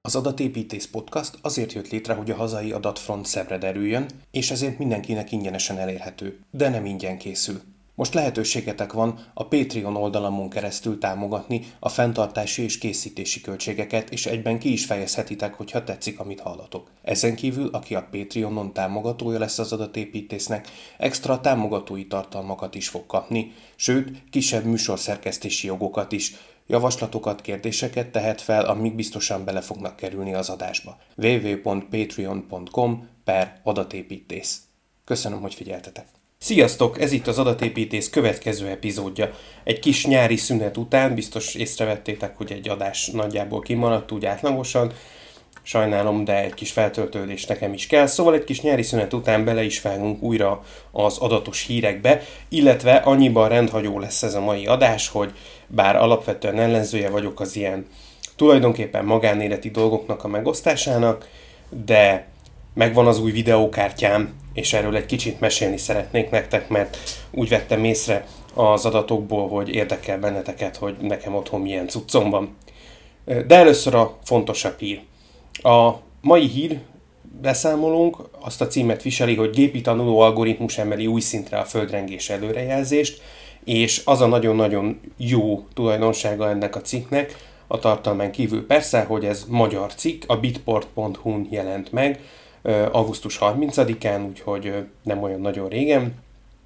Az Adatépítész Podcast azért jött létre, hogy a hazai adatfront szebbre derüljön, és ezért mindenkinek ingyenesen elérhető, de nem ingyen készül. Most lehetőségetek van a Patreon oldalamon keresztül támogatni a fenntartási és készítési költségeket, és egyben ki is fejezhetitek, hogyha tetszik, amit hallatok. Ezen kívül, aki a Patreonon támogatója lesz az adatépítésznek, extra támogatói tartalmakat is fog kapni, sőt, kisebb műsorszerkesztési jogokat is. Javaslatokat, kérdéseket tehet fel, amik biztosan bele fognak kerülni az adásba. www.patreon.com/adatépítész. Köszönöm, hogy figyeltetek! Sziasztok! Ez itt az Adatépítész következő epizódja. Egy kis nyári szünet után biztos észrevettétek, hogy egy adás nagyjából kimaradt, úgy átlagosan. Sajnálom, de egy kis feltöltődés nekem is kell. Szóval egy kis nyári szünet után bele is vágunk újra az adatos hírekbe, illetve annyiban rendhagyó lesz ez a mai adás, hogy bár alapvetően ellenzője vagyok az ilyen tulajdonképpen magánéleti dolgoknak a megosztásának, de megvan az új videókártyám, és erről egy kicsit mesélni szeretnék nektek, mert úgy vettem észre az adatokból, hogy érdekel benneteket, hogy nekem otthon milyen cuccom van. De először a fontosabb hír. A mai hír beszámolónk azt a címet viseli, hogy gépi tanuló algoritmus emeli új szintre a földrengés előrejelzést, és az a nagyon-nagyon jó tulajdonsága ennek a cikknek, a tartalmán kívül persze, hogy ez magyar cikk, a bitport.hu-n jelent meg augusztus 30-án, úgyhogy nem olyan nagyon régen,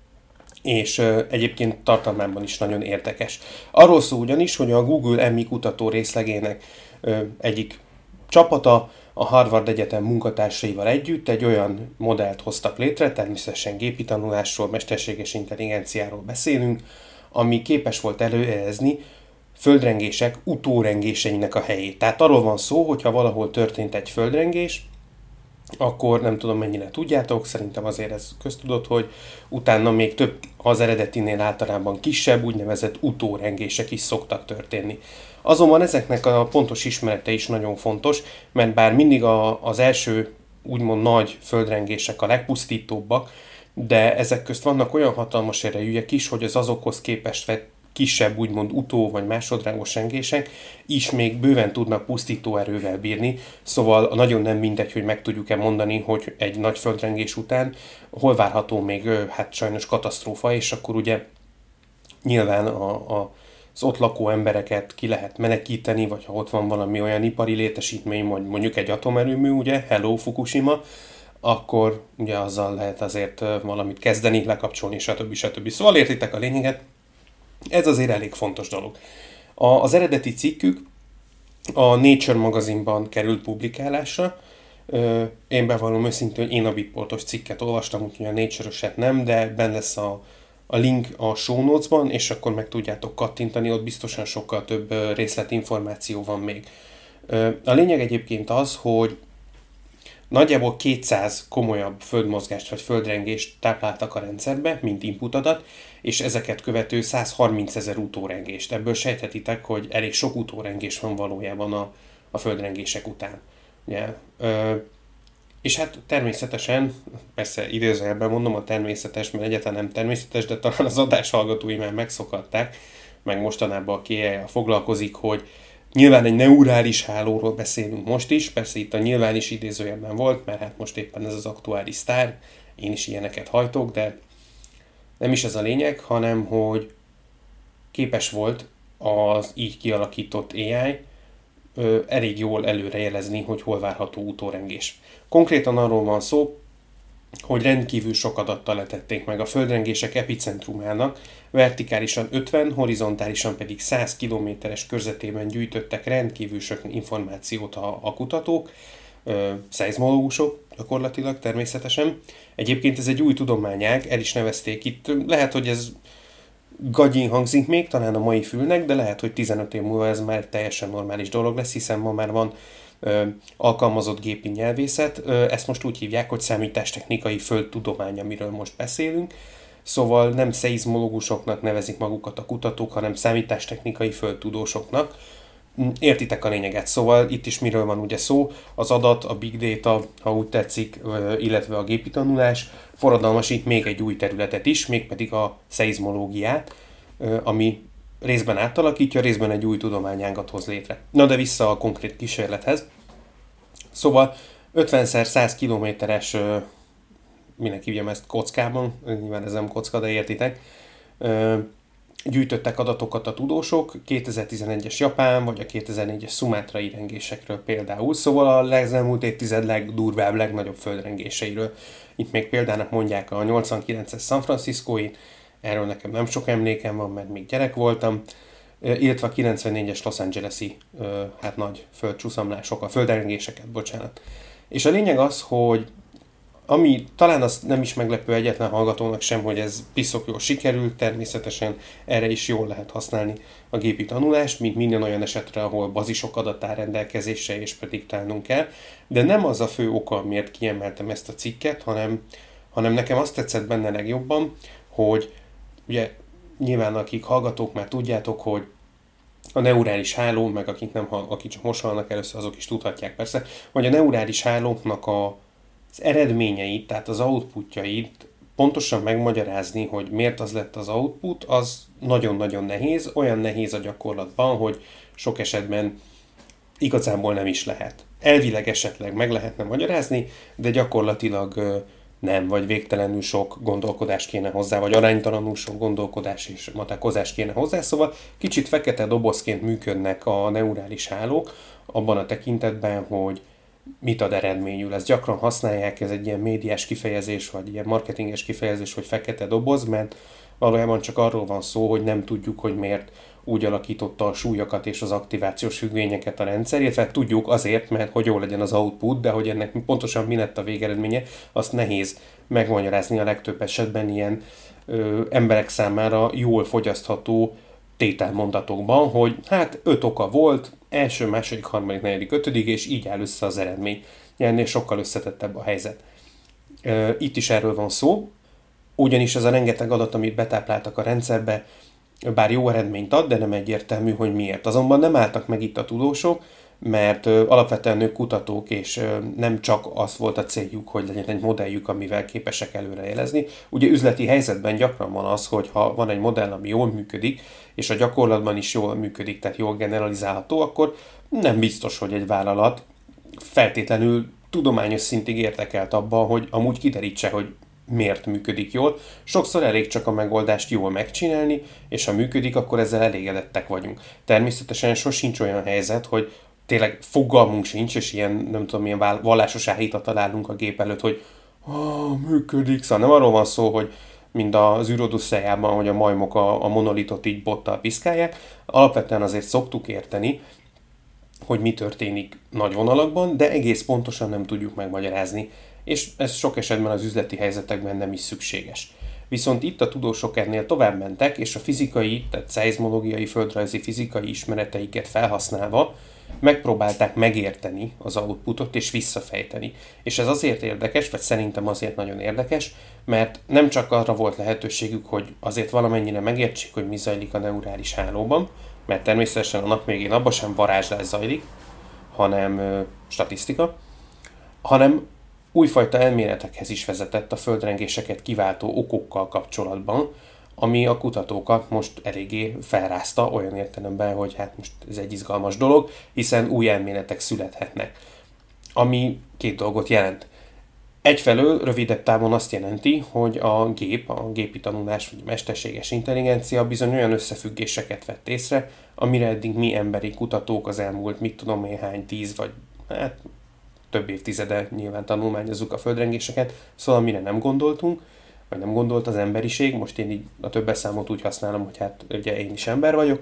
és egyébként tartalmában is nagyon érdekes. Arról szól ugyanis, hogy a Google MI kutató részlegének egyik csapata a Harvard Egyetem munkatársaival együtt egy olyan modellt hoztak létre, természetesen gépi tanulásról, mesterséges intelligenciáról beszélünk, ami képes volt előjelezni földrengések utórengéseinek a helyét. Tehát arról van szó, hogyha valahol történt egy földrengés, akkor nem tudom mennyire tudjátok, szerintem azért ez köztudott, hogy utána még több az eredetinél általában kisebb, úgynevezett utórengések is szoktak történni. Azonban ezeknek a pontos ismerete is nagyon fontos, mert bár mindig az első úgymond nagy földrengések a legpusztítóbbak, de ezek közt vannak olyan hatalmas erejűek is, hogy az azokhoz képest kisebb úgymond utó vagy másodrangos rengések is még bőven tudnak pusztító erővel bírni, szóval nagyon nem mindegy, hogy meg tudjuk-e mondani, hogy egy nagy földrengés után hol várható még hát sajnos katasztrófa, és akkor ugye nyilván az ott lakó embereket ki lehet menekíteni, vagy ha ott van valami olyan ipari létesítmény, mondjuk egy atomerőmű, ugye, hello Fukushima, akkor ugye azzal lehet azért valamit kezdeni, lekapcsolni, stb. Szóval értitek a lényeget. Ez azért elég fontos dolog. Az eredeti cikkük a Nature magazinban került publikálásra. Én bevallom őszintén, hogy én a bitportos cikket olvastam, úgyhogy a Nature-öset nem, de benne lesz a link a show notes-ban, és akkor meg tudjátok kattintani, ott biztosan sokkal több részletinformáció van még. A lényeg egyébként az, hogy nagyjából 200 komolyabb földmozgást vagy földrengést tápláltak a rendszerbe, mint input adat, és ezeket követő 130 000 utórengést. Ebből sejthetitek, hogy elég sok utórengés van valójában a földrengések után. Ugye? És hát természetesen, persze idézőjelben mondom a természetes, mert egyáltalán nem természetes, de talán az adás hallgatói már megszokhatták, meg mostanában aki foglalkozik, hogy nyilván egy neurális hálóról beszélünk most is, persze itt a nyilván is idézőjelben volt, mert hát most éppen ez az aktuális sztár, én is ilyeneket hajtok, de nem is ez a lényeg, hanem hogy képes volt az így kialakított AI elég jól előrejelezni, hogy hol várható utórengés. Konkrétan arról van szó, hogy rendkívül sok adattal letették meg a földrengések epicentrumának, vertikálisan 50, horizontálisan pedig 100 kilométeres körzetében gyűjtöttek rendkívül sok információt a kutatók, szeizmológusok gyakorlatilag természetesen. Egyébként ez egy új tudományág, el is nevezték itt, lehet, hogy ez gagyin hangzik még, talán a mai fülnek, de lehet, hogy 15 év múlva ez már teljesen normális dolog lesz, hiszen ma már van alkalmazott gépi nyelvészet, ezt most úgy hívják, hogy számítástechnikai földtudomány, amiről most beszélünk, szóval nem szeizmológusoknak nevezik magukat a kutatók, hanem számítástechnikai földtudósoknak. Értitek a lényeget, szóval itt is miről van ugye szó, az adat, a big data, ha úgy tetszik, illetve a gépi tanulás forradalmasít még egy új területet is, mégpedig a szeizmológiát, ami részben átalakítja, részben egy új tudományágat hoz létre. Na de vissza a konkrét kísérlethez. Szóval 50x100 kilométeres, minek hívjam ezt kockában, nyilván ez nem kocka, de értitek, gyűjtöttek adatokat a tudósok 2011-es Japán vagy a 2004-es szumátrai rengésekről például, szóval a elmúlt évtized legdurvább, legnagyobb földrengéseiről. Itt még példának mondják a 89-es San Franciscói, erről nekem nem sok emlékem van, mert még gyerek voltam, illetve a 94-es Los Angeles-i nagy földcsúszamlásokkal, földrengéseket, bocsánat. És a lényeg az, hogy ami talán az nem is meglepő egyetlen hallgatónak sem, hogy ez piszok jól sikerült, természetesen erre is jól lehet használni a gépi tanulást, mint minden olyan esetre, ahol bazisok adat áll rendelkezésre és prediktálnunk kell, de nem az a fő oka, miért kiemeltem ezt a cikket, hanem nekem azt tetszett benne legjobban, hogy ugye nyilván akik hallgatók már tudjátok, hogy a neurális háló, meg akik csak most hallnak először, azok is tudhatják persze, hogy a neurális hálóknak az eredményeit, tehát az outputjait pontosan megmagyarázni, hogy miért az lett az output, az nagyon-nagyon nehéz, olyan nehéz a gyakorlatban, hogy sok esetben igazából nem is lehet. Elvileg esetleg meg lehetne magyarázni, de gyakorlatilag nem, vagy végtelenül sok gondolkodás kéne hozzá, vagy aránytalanul sok gondolkodás és matekozás kéne hozzá, szóval kicsit fekete dobozként működnek a neurális hálók abban a tekintetben, hogy mit ad eredményül. Ezt gyakran használják, ez egy ilyen médiás kifejezés, vagy ilyen marketinges kifejezés, hogy fekete doboz, mert valójában csak arról van szó, hogy nem tudjuk, hogy miért úgy alakította a súlyokat és az aktivációs függvényeket a rendszer, illetve tudjuk azért, mert hogy jó legyen az output, de hogy ennek pontosan mi lett a végeredménye, azt nehéz megmagyarázni a legtöbb esetben ilyen emberek számára jól fogyasztható tételmondatokban, hogy hát 5 oka volt, első, második, harmadik, negyedik, ötödik, és így áll össze az eredmény. Ennél sokkal összetettebb a helyzet. Itt is erről van szó, ugyanis ez a rengeteg adat, amit betápláltak a rendszerbe, bár jó eredményt ad, de nem egyértelmű, hogy miért. Azonban nem álltak meg itt a tudósok, mert alapvetően ők kutatók, és nem csak az volt a céljuk, hogy legyen egy modelljük, amivel képesek előrejelezni. Ugye üzleti helyzetben gyakran van az, hogy ha van egy modell, ami jól működik, és a gyakorlatban is jól működik, tehát jól generalizálható, akkor nem biztos, hogy egy vállalat feltétlenül tudományos szintig érdekelt abban, hogy amúgy kiderítse, hogy miért működik jól. Sokszor elég csak a megoldást jól megcsinálni, és ha működik, akkor ezzel elégedettek vagyunk. Természetesen sosincs olyan helyzet, hogy tényleg fogalmunk sincs, és ilyen, nem tudom, milyen vallásos áhítat találunk a gép előtt, hogy működik. Szóval nem arról van szó, hogy mint az űrodüsszeában, hogy a majmok a monolitot így bottal piszkálják. Alapvetően azért szoktuk érteni, hogy mi történik nagy vonalakban, de egész pontosan nem tudjuk megmagyarázni, és ez sok esetben az üzleti helyzetekben nem is szükséges. Viszont itt a tudósok ennél tovább mentek, és a fizikai, tehát szeizmológiai, földrajzi fizikai ismereteiket felhasználva megpróbálták megérteni az outputot és visszafejteni. És ez azért érdekes, vagy szerintem azért nagyon érdekes, mert nem csak arra volt lehetőségük, hogy azért valamennyire megértsék, hogy mi zajlik a neurális hálóban, mert természetesen a nap végén abban sem varázslás zajlik, hanem statisztika, hanem újfajta elméletekhez is vezetett a földrengéseket kiváltó okokkal kapcsolatban, ami a kutatókat most eléggé felrázta olyan értelemben, hogy hát most ez egy izgalmas dolog, hiszen új elméletek születhetnek. Ami két dolgot jelent. Egyfelől rövidebb távon azt jelenti, hogy a gépi tanulás vagy a mesterséges intelligencia bizony olyan összefüggéseket vett észre, amire eddig mi emberi kutatók az elmúlt, mit tudom én hány 10 vagy hát több évtizede nyilván tanulmányozzuk a földrengéseket, szóval amire nem gondoltunk, vagy nem gondolt az emberiség, most én így a többes számot úgy használom, hogy hát ugye én is ember vagyok.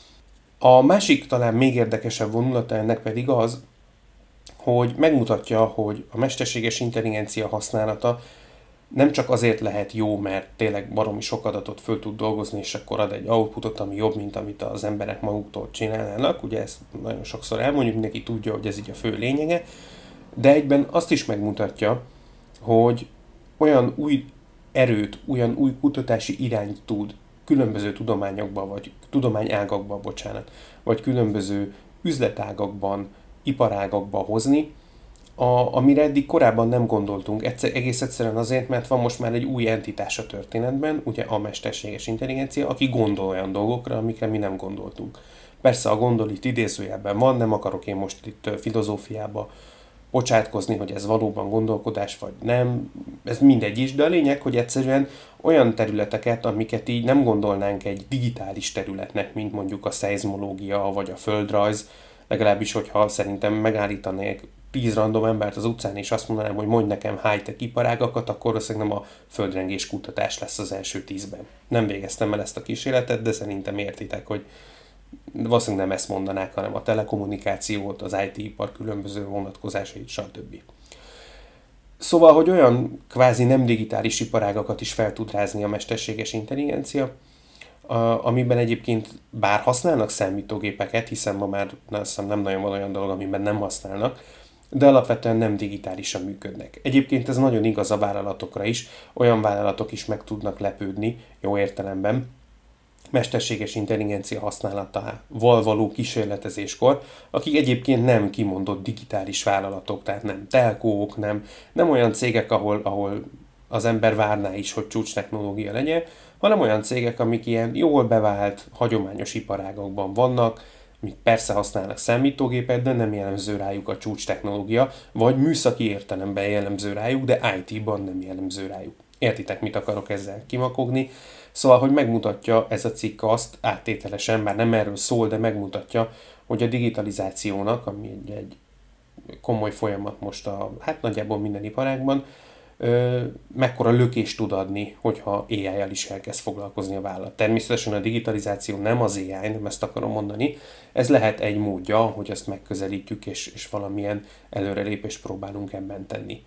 A másik talán még érdekesebb vonulata ennek pedig az, hogy megmutatja, hogy a mesterséges intelligencia használata nem csak azért lehet jó, mert tényleg baromi sok adatot föl tud dolgozni, és akkor ad egy outputot, ami jobb, mint amit az emberek maguktól csinálnának. Ugye ezt nagyon sokszor elmondjuk, mindenki tudja, hogy ez így a fő lényege, de egyben azt is megmutatja, hogy olyan új erőt, olyan új kutatási irányt tud különböző tudományokban, vagy tudományágakban, vagy különböző üzletágakban, iparágakba hozni, amire eddig korábban nem gondoltunk. Egész egyszerűen azért, mert van most már egy új entitás a történetben, ugye a mesterséges intelligencia, aki gondol olyan dolgokra, amikre mi nem gondoltunk. Persze a gondol itt idézőjelben van, nem akarok én most itt filozófiába bocsátkozni, hogy ez valóban gondolkodás vagy nem, ez mindegy is, de a lényeg, hogy egyszerűen olyan területeket, amiket így nem gondolnánk egy digitális területnek, mint mondjuk a szeizmológia vagy a földrajz, legalábbis, hogyha szerintem megállítanék 10 random embert az utcán, és azt mondanám, hogy mondj nekem high-tech iparágakat, akkor valószínűleg nem a földrengés kutatás lesz az első 10-ben. Nem végeztem el ezt a kísérletet, de szerintem értitek, hogy valószínűleg nem ezt mondanák, hanem a telekommunikációt, az IT-ipar különböző vonatkozásait, stb. Szóval, hogy olyan kvázi nem digitális iparágakat is fel tud rázni a mesterséges intelligencia, amiben egyébként bár használnak számítógépeket, hiszen ma már nem nagyon van olyan dolog, amiben nem használnak, de alapvetően nem digitálisan működnek. Egyébként ez nagyon igaz a vállalatokra is, olyan vállalatok is meg tudnak lepődni, jó értelemben, mesterséges intelligencia használatával való kísérletezéskor, akik egyébként nem kimondott digitális vállalatok, tehát nem telkók, nem olyan cégek, ahol az ember várná is, hogy csúcs technológia legyen, hanem olyan cégek, amik ilyen jól bevált, hagyományos iparágokban vannak, amik persze használnak számítógépet, de nem jellemző rájuk a csúcs technológia, vagy műszaki értelemben jellemző rájuk, de IT-ban nem jellemző rájuk. Értitek, mit akarok ezzel kimakogni? Szóval, hogy megmutatja ez a cikk azt áttételesen, bár nem erről szól, de megmutatja, hogy a digitalizációnak, ami egy komoly folyamat most nagyjából minden iparágban, mekkora lökést tud adni, hogyha AI-jal is elkezd foglalkozni a vállalat. Természetesen a digitalizáció nem az AI, nem ezt akarom mondani, ez lehet egy módja, hogy ezt megközelítjük, és valamilyen előrelépést próbálunk ebben tenni.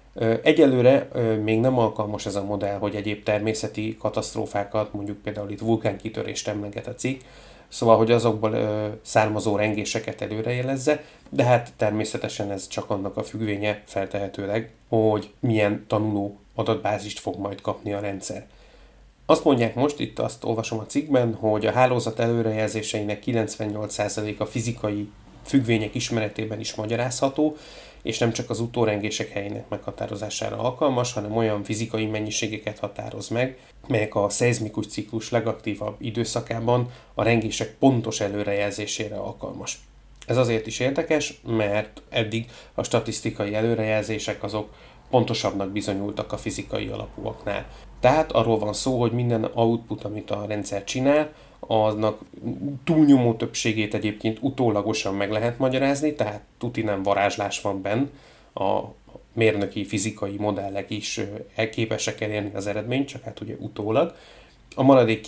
Egyelőre még nem alkalmas ez a modell, hogy egyéb természeti katasztrófákat, mondjuk például itt vulkánkitörést emleget a cikk, szóval, hogy azokból származó rengéseket előrejelezze, de hát természetesen ez csak annak a függvénye feltehetőleg, hogy milyen tanuló adatbázist fog majd kapni a rendszer. Azt mondják most, itt azt olvasom a cikkben, hogy a hálózat előrejelzéseinek 98%-a fizikai függvények ismeretében is magyarázható, és nem csak az utórengések helyének meghatározására alkalmas, hanem olyan fizikai mennyiségeket határoz meg, melyek a szeizmikus ciklus legaktívabb időszakában a rengések pontos előrejelzésére alkalmas. Ez azért is érdekes, mert eddig a statisztikai előrejelzések azok pontosabbnak bizonyultak a fizikai alapúaknál. Tehát arról van szó, hogy minden output, amit a rendszer csinál, annak túlnyomó többségét egyébként utólagosan meg lehet magyarázni, tehát tuti nem varázslás van benn, a mérnöki fizikai modellek is képesek elérni az eredményt, csak hát ugye utólag. A maradék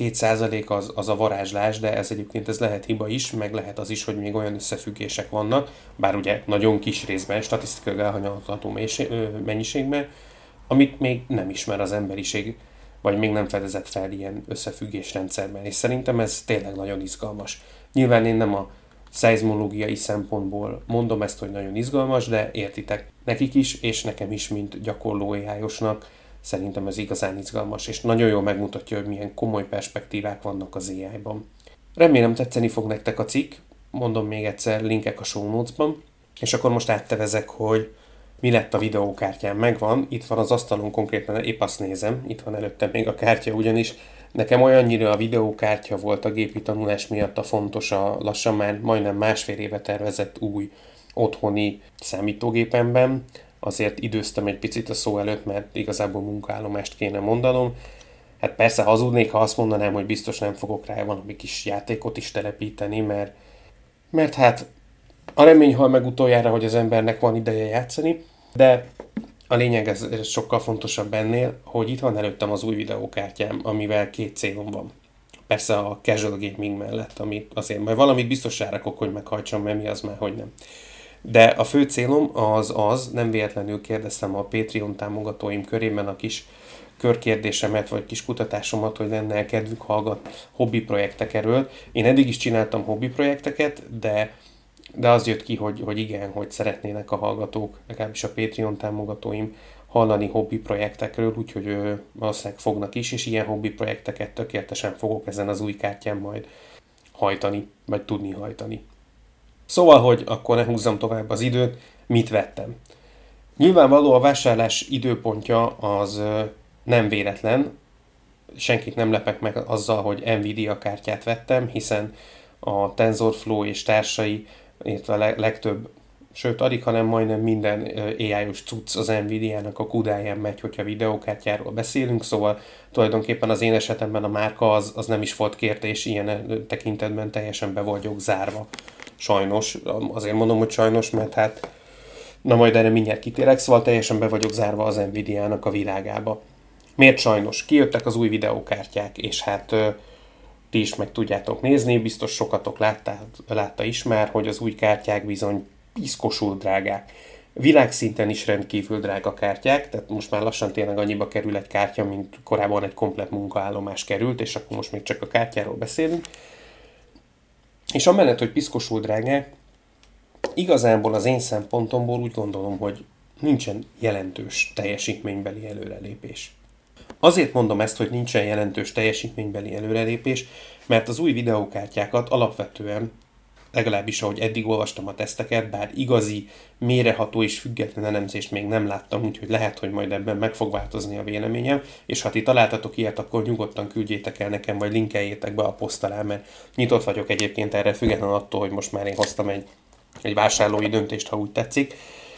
2% az a varázslás, de ez egyébként ez lehet hiba is, meg lehet az is, hogy még olyan összefüggések vannak, bár ugye nagyon kis részben, statisztikai elhanyagolható mennyiségben, amit még nem ismer az emberiség, vagy még nem fedezett fel ilyen összefüggésrendszerben, és szerintem ez tényleg nagyon izgalmas. Nyilván én nem a szeizmológiai szempontból mondom ezt, hogy nagyon izgalmas, de értitek, nekik is, és nekem is, mint gyakorló AI-osnak, szerintem ez igazán izgalmas, és nagyon jól megmutatja, hogy milyen komoly perspektívák vannak az AI-ban. Remélem tetszeni fog nektek a cikk, mondom még egyszer, linkek a show notes-ban, és akkor most áttevezek, hogy mi lett a videókártyám, megvan, itt van az asztalon, konkrétan épp azt nézem, itt van előttem még a kártya, ugyanis nekem olyannyira a videókártya volt a gépi tanulás miatt a fontos a lassan már majdnem másfél éve tervezett új otthoni számítógépemben, azért időztem egy picit a szó előtt, mert igazából munkaállomást kéne mondanom. Hát persze hazudnék, ha azt mondanám, hogy biztos nem fogok rá valami kis játékot is telepíteni, mert hát a remény hal meg utoljára, hogy az embernek van ideje játszani, de a lényeg ez sokkal fontosabb ennél, hogy itt van előttem az új videókártyám, amivel 2 célom van. Persze a casual gaming mellett, amit azért majd valamit biztos rárakok, hogy meghajtsam, mert mi az már, hogy nem. De a fő célom az, nem véletlenül kérdeztem a Patreon támogatóim körében a kis körkérdésemet, vagy kis kutatásomat, hogy lenne kedvük hallgatni hobbi projektekről. Én eddig is csináltam hobbi projekteket, de az jött ki, hogy igen, hogy szeretnének a hallgatók, legalábbis a Patreon támogatóim hallani hobbi projektekről, úgyhogy valószínűleg fognak is, és ilyen hobbi projekteket tökéletesen fogok ezen az új kártyán majd hajtani, vagy tudni hajtani. Szóval, hogy akkor ne húzzam tovább az időt, mit vettem. Nyilvánvaló a vásárlás időpontja az nem véletlen, senkit nem lepek meg azzal, hogy Nvidia kártyát vettem, hiszen a TensorFlow és társai, illetve a legtöbb sőt alig, hanem majdnem minden AI-os cucc az Nvidia-nak a kudáján megy, hogyha videókártyáról beszélünk, szóval tulajdonképpen az én esetemben a márka az nem is volt kérdés, ilyen tekintetben teljesen be vagyok zárva. Sajnos, azért mondom, hogy sajnos, mert hát, na majd erre mindjárt kitérek, szóval teljesen be vagyok zárva az Nvidia-nak a világába. Miért sajnos? Kijöttek az új videókártyák, és hát ti is meg tudjátok nézni, biztos sokatok látta is már, hogy az új kártyák bizony piszkosul drágák. Világszinten is rendkívül drága kártyák, tehát most már lassan tényleg annyiba kerül egy kártya, mint korábban egy komplett munkaállomás került, és akkor most még csak a kártyáról beszélünk. És amellett, hogy piszkosul drágák, igazából az én szempontomból úgy gondolom, hogy nincsen jelentős teljesítménybeli előrelépés. Azért mondom ezt, hogy nincsen jelentős teljesítménybeli előrelépés, mert az új videókártyákat alapvetően, legalábbis ahogy eddig olvastam a teszteket, bár igazi, mélyreható és független elemzést még nem láttam, úgyhogy lehet, hogy majd ebben meg fog változni a véleményem, és ha ti találtatok ilyet, akkor nyugodtan küldjétek el nekem, vagy linkeljétek be a poszt alá, mert nyitott vagyok egyébként erre, független attól, hogy most már én hoztam egy vásárlói döntést, ha úgy tetszik,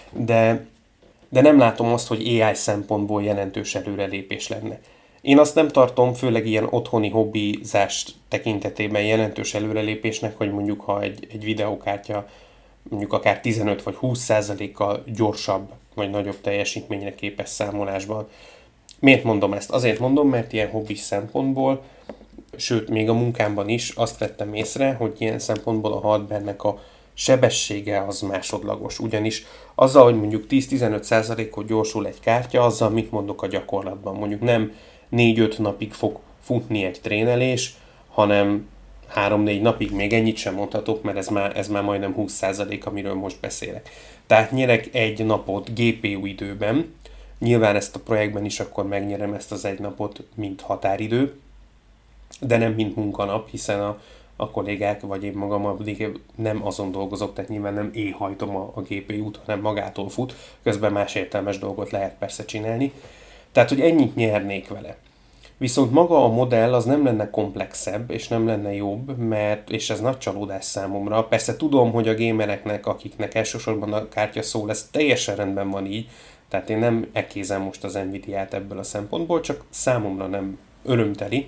de nem látom azt, hogy AI szempontból jelentős előrelépés lenne. Én azt nem tartom, főleg ilyen otthoni hobbizást tekintetében jelentős előrelépésnek, hogy mondjuk ha egy videókártya mondjuk akár 15 vagy 20%-kal gyorsabb vagy nagyobb teljesítményre képes számolásban. Miért mondom ezt? Azért mondom, mert ilyen hobbis szempontból, sőt még a munkámban is azt vettem észre, hogy ilyen szempontból a hardware-nek a sebessége az másodlagos. Ugyanis azzal, hogy mondjuk 10-15%-ot gyorsul egy kártya, azzal mit mondok a gyakorlatban? Mondjuk nem 4-5 napig fog futni egy trénelés, hanem 3-4 napig, még ennyit sem mondhatok, mert ez már majdnem 20%, amiről most beszélek. Tehát nyerek egy napot GPU időben, nyilván ezt a projektben is akkor megnyerem ezt az egy napot, mint határidő, de nem mint munkanap, hiszen a kollégák, vagy én magam addig nem azon dolgozok, tehát nyilván nem éhajtom a GPU-t, hanem magától fut, közben más értelmes dolgot lehet persze csinálni. Tehát, hogy ennyit nyernék vele. Viszont maga a modell az nem lenne komplexebb, és nem lenne jobb, és ez nagy csalódás számomra. Persze tudom, hogy a gamereknek, akiknek elsősorban a kártya szól, ez teljesen rendben van így, tehát én nem ekézem most az Nvidia-t ebből a szempontból, csak számomra nem örömteli,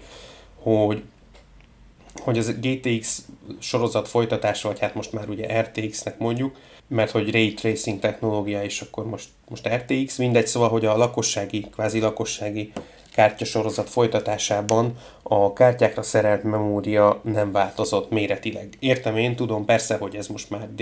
hogy az GTX sorozat folytatása, vagy hát most már ugye RTX-nek mondjuk, mert hogy Ray Tracing technológia, és akkor most RTX, mindegy, szóval, hogy a kvázi lakossági kártyasorozat folytatásában a kártyákra szerelt memória nem változott méretileg. Értem, én tudom persze, hogy ez most már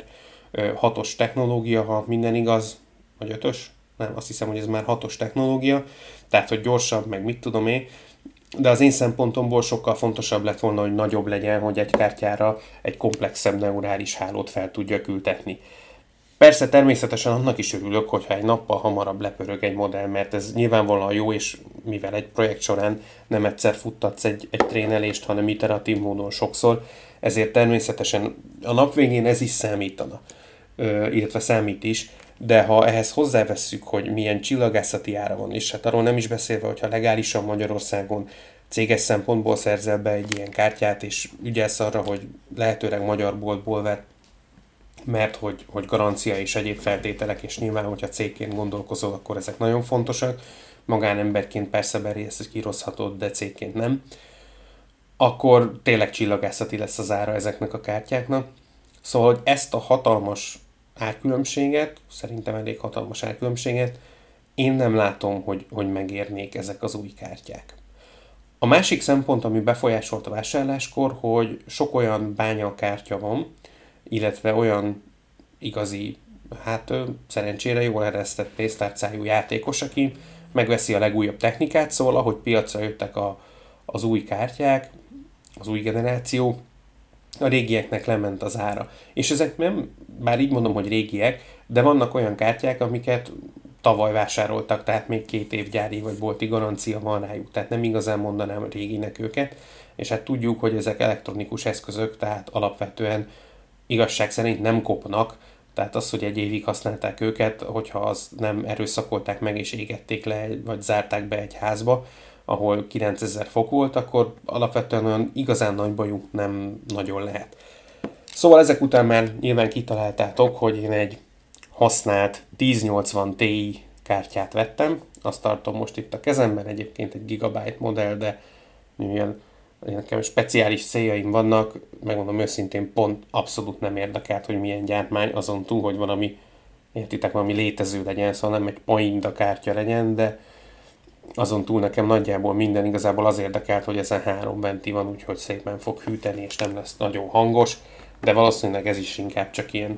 DDR6-os technológia, ha minden igaz, vagy 5-ös? Nem, azt hiszem, hogy ez már 6-os technológia, tehát, hogy gyorsabb, meg mit tudom én, de az én szempontomból sokkal fontosabb lett volna, hogy nagyobb legyen, hogy egy kártyára egy komplexebb neurális hálót fel tudja ültetni. Persze természetesen annak is örülök, hogyha egy nappal hamarabb lepörög egy modell, mert ez nyilvánvalóan jó, és mivel egy projekt során nem egyszer futtatsz egy trénelést, hanem iteratív módon sokszor, ezért természetesen a nap végén ez is számítana, illetve számít is, de ha ehhez hozzávesszük, hogy milyen csillagászati ára van, és hát arról nem is beszélve, hogyha legálisan Magyarországon céges szempontból szerzel be egy ilyen kártyát, és ügyelsz arra, hogy lehetőleg magyar boltból vett, mert hogy garancia és egyéb feltételek, és nyilván, hogyha cégként gondolkozol, akkor ezek nagyon fontosak. Magánemberként persze bereszkírozhatod, de cégként nem. Akkor tényleg csillagászati lesz az ára ezeknek a kártyáknak. Szóval, hogy ezt a hatalmas árkülönbséget, szerintem elég hatalmas árkülönbséget, én nem látom, hogy megérnék ezek az új kártyák. A másik szempont, ami befolyásolt a vásárláskor, hogy sok olyan bányakártya van, illetve olyan igazi, szerencsére jól eresztett pénztárcájú játékos, aki megveszi a legújabb technikát, szóval ahogy piacra jöttek az új kártyák, az új generáció, a régieknek lement az ára. És ezek nem, bár így mondom, hogy régiek, de vannak olyan kártyák, amiket tavaly vásároltak, tehát még 2 év gyári vagy bolti garancia van rájuk, tehát nem igazán mondanám réginek őket, és hát tudjuk, hogy ezek elektronikus eszközök, tehát alapvetően igazság szerint nem kopnak, tehát az, hogy egy évig használták őket, hogyha az nem erőszakolták meg és égették le, vagy zárták be egy házba, ahol 9000 fok volt, akkor alapvetően olyan igazán nagy bajunk nem nagyon lehet. Szóval ezek után már nyilván kitaláltátok, hogy én egy használt 1080 Ti kártyát vettem. Azt tartom most itt a kezemben, egyébként egy Gigabyte modell, de mivel nekem speciális céljaim vannak, megmondom őszintén, pont abszolút nem érdekelt, hogy milyen gyártmány, azon túl, hogy valami, értitek, valami létező legyen, szóval nem egy pointa kártya legyen, de azon túl nekem nagyjából minden, igazából az érdekelt, hogy ezen 3 venti van, úgyhogy szépen fog hűteni, és nem lesz nagyon hangos, de valószínűleg ez is inkább csak ilyen,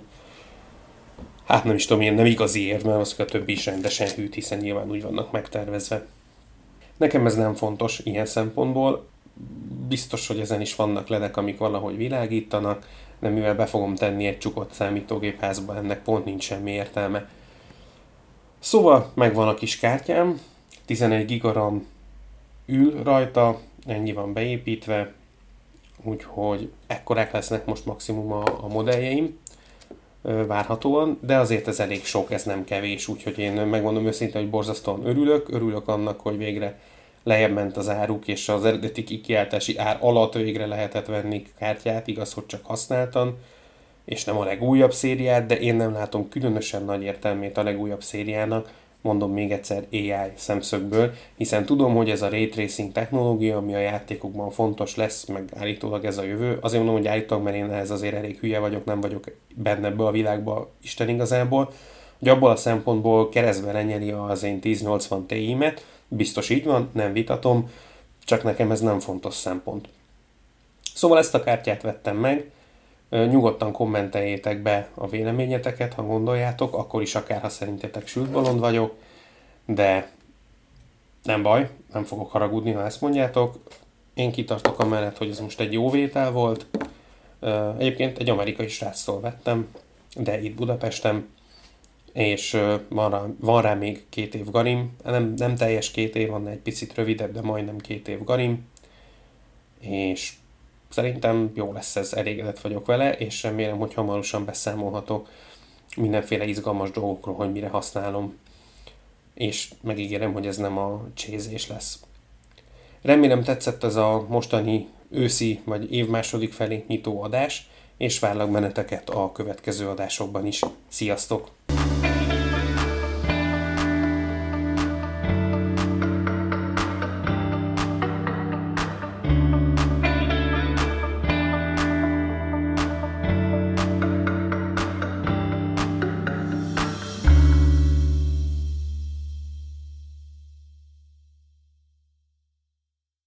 hát nem is tudom, ilyen nem igazi érv, mert az, hogy a többi is rendesen hűt, hiszen nyilván úgy vannak megtervezve. Nekem ez nem fontos ilyen szempontból, biztos, hogy ezen is vannak ledek, amik valahogy világítanak, de mivel be fogom tenni egy csukott számítógépházba, ennek pont nincs semmi értelme. Szóval megvan a kis kártyám, 11 gigaram ül rajta, ennyi van beépítve, úgyhogy ekkorák lesznek most maximum a modelljeim, várhatóan, de azért ez elég sok, ez nem kevés, úgyhogy én megmondom őszintén, hogy borzasztóan örülök annak, hogy végre lejjebb ment az áruk, és az eredeti kikiáltási ár alatt végre lehetett venni kártyát, igaz, hogy csak használtan, és nem a legújabb szériát, de én nem látom különösen nagy értelmét a legújabb szériának, mondom még egyszer AI szemszögből, hiszen tudom, hogy ez a Ray Tracing technológia, ami a játékokban fontos lesz, meg állítólag ez a jövő. Azért mondom, hogy állítólag, mert én ehhez azért elég hülye vagyok, nem vagyok benne ebbe a világba Isten igazából, hogy abból a szempontból keresztbe lenyeli az én 1080 Ti-met, biztos így van, nem vitatom, csak nekem ez nem fontos szempont. Szóval ezt a kártyát vettem meg, nyugodtan kommenteljétek be a véleményeteket, ha gondoljátok, akkor is akár, ha szerintetek sült bolond vagyok, de nem baj, nem fogok haragudni, ha ezt mondjátok. Én kitartok amellett, hogy ez most egy jó vétel volt. Egyébként egy amerikai sráctól vettem, de itt Budapesten, és van rá még 2 év garim, nem teljes 2 év, van egy picit rövidebb, de majdnem 2 év garim, és szerintem jó lesz ez, elégedett vagyok vele, és remélem, hogy hamarosan beszámolhatok mindenféle izgalmas dolgokról, hogy mire használom, és megígérem, hogy ez nem a csézés lesz. Remélem tetszett ez a mostani őszi vagy év második felé nyitó adás, és várlak benneteket a következő adásokban is. Sziasztok!